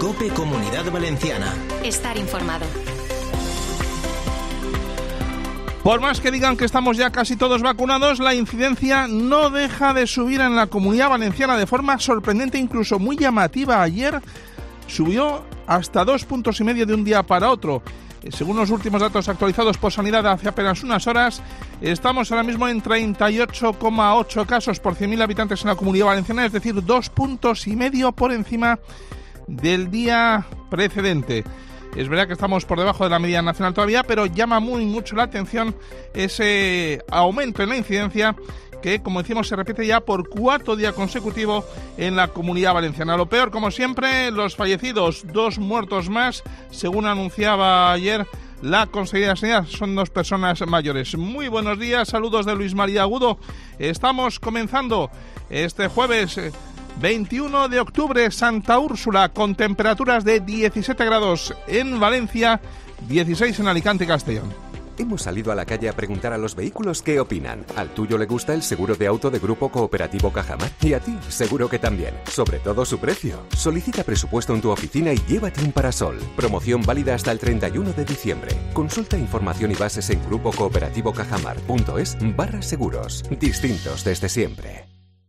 COPE Comunidad Valenciana. Estar informado. Por más que digan que estamos ya casi todos vacunados, la incidencia no deja de subir en la Comunidad Valenciana de forma sorprendente, incluso muy llamativa. Ayer subió hasta 2,5 puntos de un día para otro. Según los últimos datos actualizados por Sanidad hace apenas unas horas, estamos ahora mismo en 38,8 casos por 100.000 habitantes en la Comunidad Valenciana, es decir, 2,5 puntos por encima del día precedente. Es verdad que estamos por debajo de la media nacional todavía, pero llama mucho la atención ese aumento en la incidencia que, como decimos, se repite ya por 4 días consecutivos en la Comunidad Valenciana. Lo peor, como siempre, los fallecidos, 2 muertos más, según anunciaba ayer la Consejería de Sanidad, son 2 personas mayores. Muy buenos días, saludos de Luis María Agudo. Estamos comenzando este jueves 21 de octubre, Santa Úrsula, con temperaturas de 17 grados en Valencia, 16 en Alicante y Castellón. Hemos salido a la calle a preguntar a los vehículos qué opinan. ¿Al tuyo le gusta el seguro de auto de Grupo Cooperativo Cajamar? Y a ti, seguro que también. Sobre todo su precio. Solicita presupuesto en tu oficina y llévate un parasol. Promoción válida hasta el 31 de diciembre. Consulta información y bases en grupocooperativoCajamar.es/seguros. Distintos desde siempre.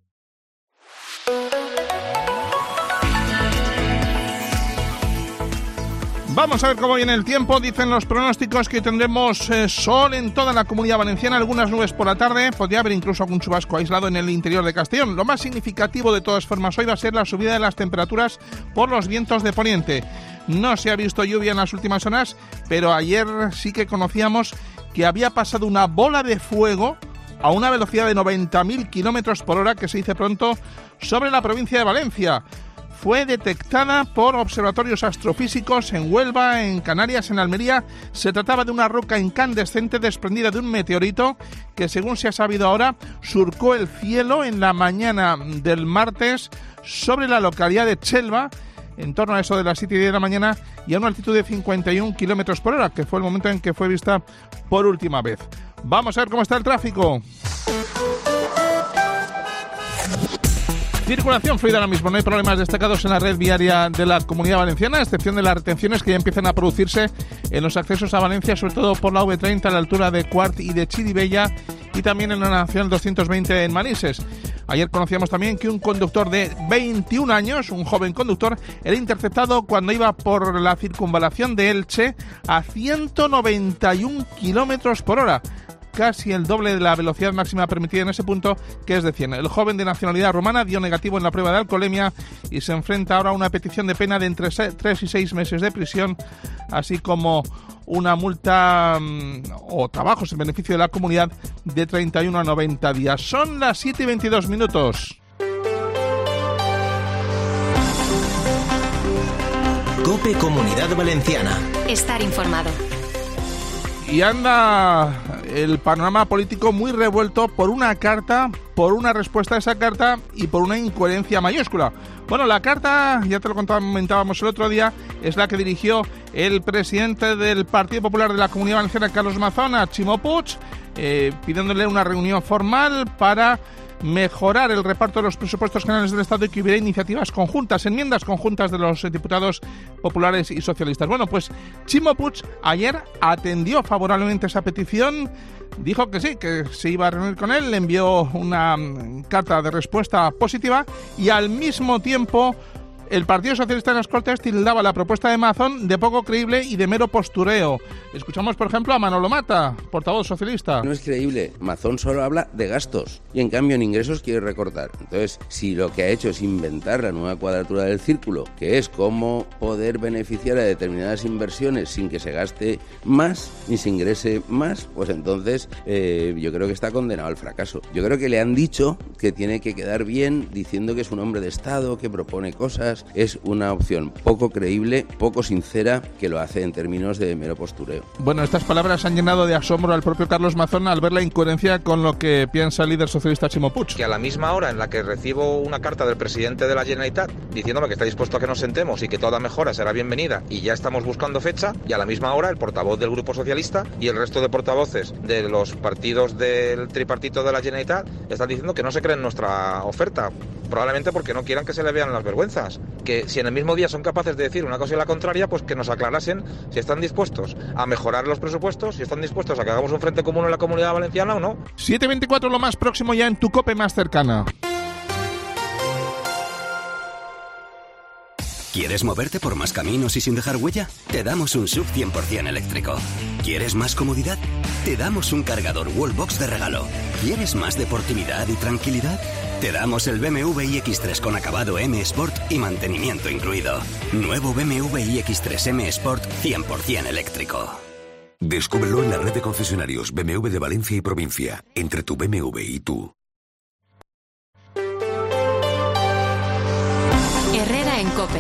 Vamos a ver cómo viene el tiempo. Dicen los pronósticos que tendremos sol en toda la Comunidad Valenciana, algunas nubes por la tarde, podría haber incluso algún chubasco aislado en el interior de Castellón. Lo más significativo de todas formas hoy va a ser la subida de las temperaturas por los vientos de poniente. No se ha visto lluvia en las últimas horas, pero ayer sí que conocíamos que había pasado una bola de fuego a una velocidad de 90.000 kilómetros por hora, que se dice pronto, sobre la provincia de Valencia. Fue detectada por observatorios astrofísicos en Huelva, en Canarias, en Almería. Se trataba de una roca incandescente desprendida de un meteorito que, según se ha sabido ahora, surcó el cielo en la mañana del martes sobre la localidad de Chelva, en torno a eso de las 7:10 de la mañana, y a una altitud de 51 kilómetros por hora, que fue el momento en que fue vista por última vez. Vamos a ver cómo está el tráfico. Circulación fluida ahora mismo, no hay problemas destacados en la red viaria de la Comunidad Valenciana, a excepción de las retenciones que ya empiezan a producirse en los accesos a Valencia, sobre todo por la V30 a la altura de Quart y de Chirivella, y también en la Nacional 220 en Manises. Ayer conocíamos también que un conductor de 21 años, un joven conductor, era interceptado cuando iba por la circunvalación de Elche a 191 kilómetros por hora. Casi el doble de la velocidad máxima permitida en ese punto, que es de 100. El joven de nacionalidad rumana dio negativo en la prueba de alcoholemia y se enfrenta ahora a una petición de pena de entre 3 y 6 meses de prisión, así como una multa o trabajos en beneficio de la comunidad de 31 a 90 días. Son las 7:22 minutos. COPE Comunidad Valenciana. Estar informado. Y anda el panorama político muy revuelto por una carta, por una respuesta a esa carta y por una incoherencia mayúscula. Bueno, la carta, ya te lo comentábamos el otro día, es la que dirigió el presidente del Partido Popular de la Comunidad Valenciana, Carlos Mazón, a Ximo Puig, pidiéndole una reunión formal para mejorar el reparto de los presupuestos generales del Estado y que hubiera iniciativas conjuntas, enmiendas conjuntas de los diputados populares y socialistas. Bueno, pues Ximo Puig ayer atendió favorablemente esa petición, dijo que sí, que se iba a reunir con él, le envió una carta de respuesta positiva y al mismo tiempo el Partido Socialista en las Cortes tildaba la propuesta de Mazón de poco creíble y de mero postureo. Escuchamos, por ejemplo, a Manolo Mata, portavoz socialista. No es creíble. Mazón solo habla de gastos y, en cambio, en ingresos quiere recortar. Entonces, si lo que ha hecho es inventar la nueva cuadratura del círculo, que es cómo poder beneficiar a determinadas inversiones sin que se gaste más ni se ingrese más, pues entonces yo creo que está condenado al fracaso. Yo creo que le han dicho que tiene que quedar bien diciendo que es un hombre de Estado, que propone cosas. Es una opción poco creíble, poco sincera, que lo hace en términos de mero postureo. Bueno, estas palabras han llenado de asombro al propio Carlos Mazón al ver la incoherencia con lo que piensa el líder socialista Ximo Puig. Que a la misma hora en la que recibo una carta del presidente de la Generalitat diciéndome que está dispuesto a que nos sentemos y que toda mejora será bienvenida y ya estamos buscando fecha, y a la misma hora el portavoz del Grupo Socialista y el resto de portavoces de los partidos del tripartito de la Generalitat están diciendo que no se creen nuestra oferta. probablemente porque no quieran que se le vean las vergüenzas. Que si en el mismo día son capaces de decir una cosa y la contraria, pues que nos aclarasen si están dispuestos a mejorar los presupuestos, si están dispuestos a que hagamos un frente común en la Comunidad Valenciana o no. 7:24, lo más próximo ya en tu COPE más cercana. ¿Quieres moverte por más caminos y sin dejar huella? Te damos un SUV 100% eléctrico. ¿Quieres más comodidad? Te damos un cargador Wallbox de regalo. ¿Quieres más deportividad y tranquilidad? Te damos el BMW iX3 con acabado M Sport y mantenimiento incluido. Nuevo BMW iX3 M Sport 100% eléctrico. Descúbrelo en la red de concesionarios BMW de Valencia y provincia, entre tu BMW y tú. Herrera en COPE.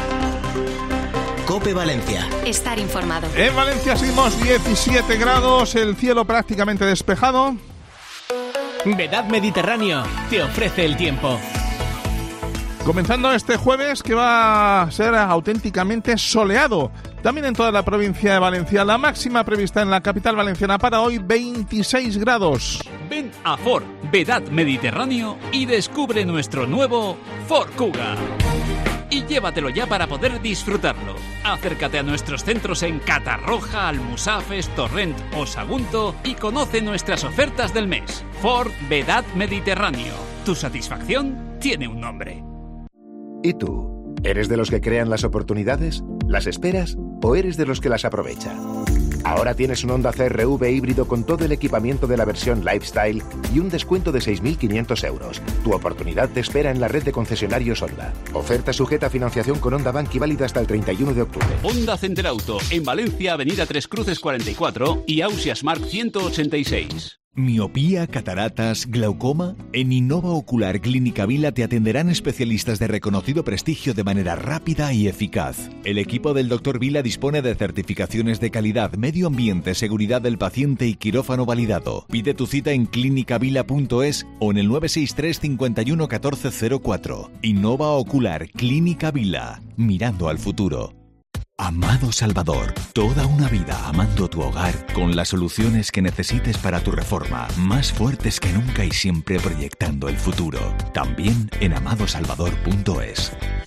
COPE Valencia. Estar informado. En Valencia seguimos 17 grados, el cielo prácticamente despejado. Vedad Mediterráneo te ofrece el tiempo. Comenzando este jueves, que va a ser auténticamente soleado. También en toda la provincia de Valencia. La máxima prevista en la capital valenciana para hoy, 26 grados. Ven a Ford Vedad Mediterráneo y descubre nuestro nuevo Ford Kuga. Y llévatelo ya para poder disfrutarlo. Acércate a nuestros centros en Catarroja, Almusafes, Torrent o Sagunto y conoce nuestras ofertas del mes. Ford Vedad Mediterráneo. Tu satisfacción tiene un nombre. ¿Y tú? ¿Eres de los que crean las oportunidades? ¿Las esperas? ¿O eres de los que las aprovecha? Ahora tienes un Honda CR-V híbrido con todo el equipamiento de la versión Lifestyle y un descuento de 6.500 euros. Tu oportunidad te espera en la red de concesionarios Honda. Oferta sujeta a financiación con Honda Bank y válida hasta el 31 de octubre. Honda Center Auto, en Valencia, Avenida Tres Cruces 44 y Ausias Mark 186. ¿Miopía, cataratas, glaucoma? En Innova Ocular Clínica Vila te atenderán especialistas de reconocido prestigio de manera rápida y eficaz. El equipo del Dr. Vila dispone de certificaciones de calidad, medio ambiente, seguridad del paciente y quirófano validado. Pide tu cita en clinicavila.es o en el 963 51 14 04. Innova Ocular Clínica Vila, mirando al futuro. Amado Salvador, toda una vida amando tu hogar con las soluciones que necesites para tu reforma, más fuertes que nunca y siempre proyectando el futuro. También en amadosalvador.es.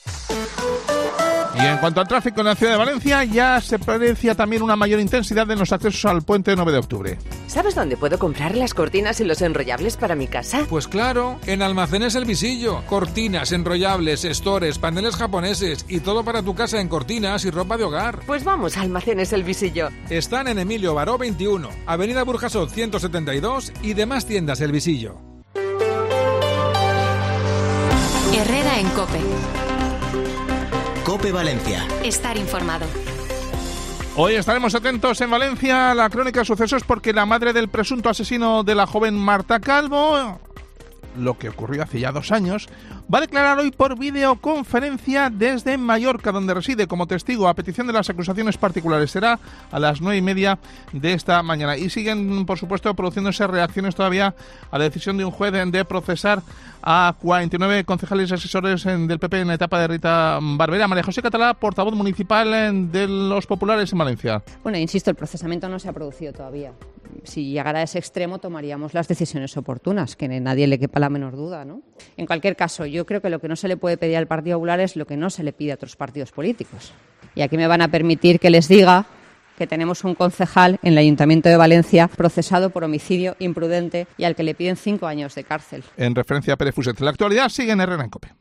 Y en cuanto al tráfico en la ciudad de Valencia, ya se aprecia también una mayor intensidad en los accesos al puente 9 de octubre. ¿Sabes dónde puedo comprar las cortinas y los enrollables para mi casa? Pues claro, en Almacenes El Visillo. Cortinas, enrollables, estores, paneles japoneses y todo para tu casa en cortinas y ropa de hogar. Pues vamos a Almacenes El Visillo. Están en Emilio Baró 21, Avenida Burjasot 172 y demás tiendas El Visillo. Herrera en COPE. COPE Valencia. Estar informado. Hoy estaremos atentos en Valencia a la crónica de sucesos porque la madre del presunto asesino de la joven Marta Calvo, lo que ocurrió hace ya 2 años, va a declarar hoy por videoconferencia desde Mallorca, donde reside como testigo a petición de las acusaciones particulares. Será a las 9:30 de esta mañana. Y siguen, por supuesto, produciéndose reacciones todavía a la decisión de un juez de procesar a 49 concejales y asesores del PP en la etapa de Rita Barberá. María José Catalá, portavoz municipal de los populares en Valencia. Bueno, insisto, el procesamiento no se ha producido todavía. Si llegara a ese extremo, tomaríamos las decisiones oportunas, que a nadie le quepa la menor duda, ¿no? En cualquier caso, yo creo que lo que no se le puede pedir al Partido Popular es lo que no se le pide a otros partidos políticos. Y aquí me van a permitir que les diga que tenemos un concejal en el Ayuntamiento de Valencia procesado por homicidio imprudente y al que le piden 5 años de cárcel. En referencia a Pérez Fuset. La actualidad sigue en Herrera en COPE.